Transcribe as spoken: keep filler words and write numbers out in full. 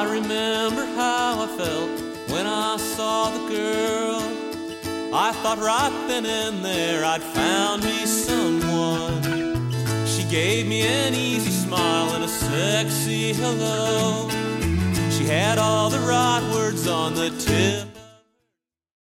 I remember how I felt when I saw the girl. I thought right then and there I'd found me someone. She gave me an easy smile and a sexy hello. She had all the right words on the tip